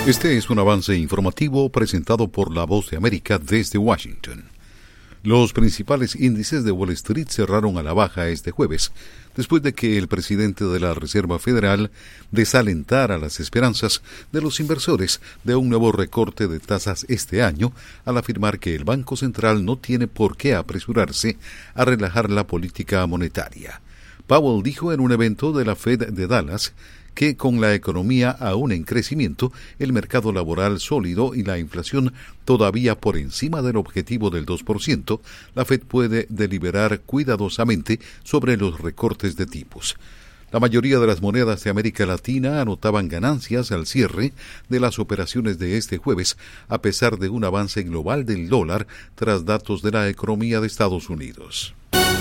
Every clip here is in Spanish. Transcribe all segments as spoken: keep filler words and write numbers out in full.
Este es un avance informativo presentado por La Voz de América desde Washington. Los principales índices de Wall Street cerraron a la baja este jueves, después de que el presidente de la Reserva Federal desalentara las esperanzas de los inversores de un nuevo recorte de tasas este año, al afirmar que el Banco Central no tiene por qué apresurarse a relajar la política monetaria. Powell dijo en un evento de la Fed de Dallas que con la economía aún en crecimiento, el mercado laboral sólido y la inflación todavía por encima del objetivo del dos por ciento, la Fed puede deliberar cuidadosamente sobre los recortes de tipos. La mayoría de las monedas de América Latina anotaban ganancias al cierre de las operaciones de este jueves, a pesar de un avance global del dólar tras datos de la economía de Estados Unidos.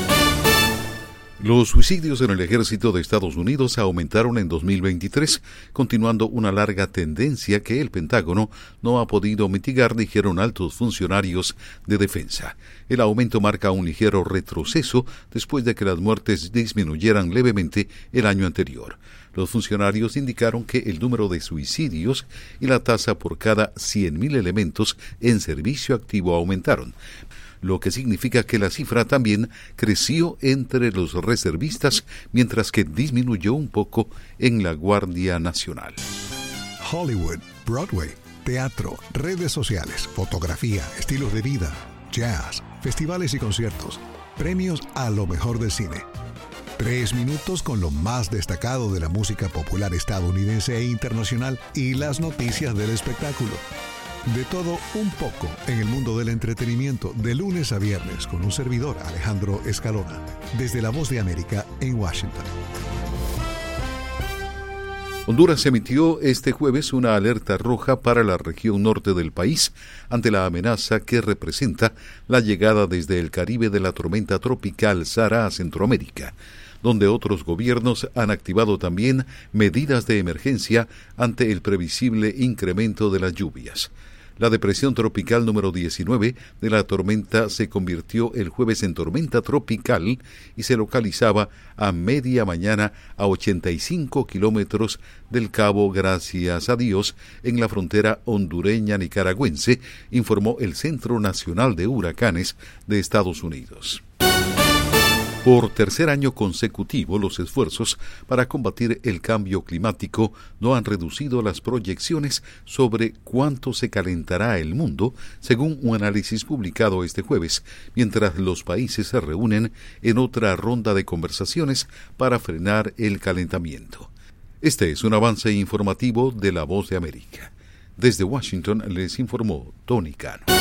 Los suicidios en el ejército de Estados Unidos aumentaron en dos mil veintitrés, continuando una larga tendencia que el Pentágono no ha podido mitigar, dijeron altos funcionarios de defensa. El aumento marca un ligero retroceso después de que las muertes disminuyeran levemente el año anterior. Los funcionarios indicaron que el número de suicidios y la tasa por cada cien mil elementos en servicio activo aumentaron, lo que significa que la cifra también creció entre los reservistas, mientras que disminuyó un poco en la Guardia Nacional. Hollywood, Broadway, teatro, redes sociales, fotografía, estilos de vida, jazz, festivales y conciertos, premios a lo mejor del cine. Tres minutos con lo más destacado de la música popular estadounidense e internacional y las noticias del espectáculo. De todo un poco en el mundo del entretenimiento, de lunes a viernes, con un servidor, Alejandro Escalona, desde La Voz de América en Washington. Honduras emitió este jueves una alerta roja para la región norte del país ante la amenaza que representa la llegada desde el Caribe de la tormenta tropical Sara a Centroamérica, donde otros gobiernos han activado también medidas de emergencia ante el previsible incremento de las lluvias. La depresión tropical número diecinueve de la tormenta se convirtió el jueves en tormenta tropical y se localizaba a media mañana a ochenta y cinco kilómetros del Cabo, gracias a Dios, en la frontera hondureña nicaragüense, informó el Centro Nacional de Huracanes de Estados Unidos. Por tercer año consecutivo, los esfuerzos para combatir el cambio climático no han reducido las proyecciones sobre cuánto se calentará el mundo, según un análisis publicado este jueves, mientras los países se reúnen en otra ronda de conversaciones para frenar el calentamiento. Este es un avance informativo de La Voz de América. Desde Washington les informó Tony Cano.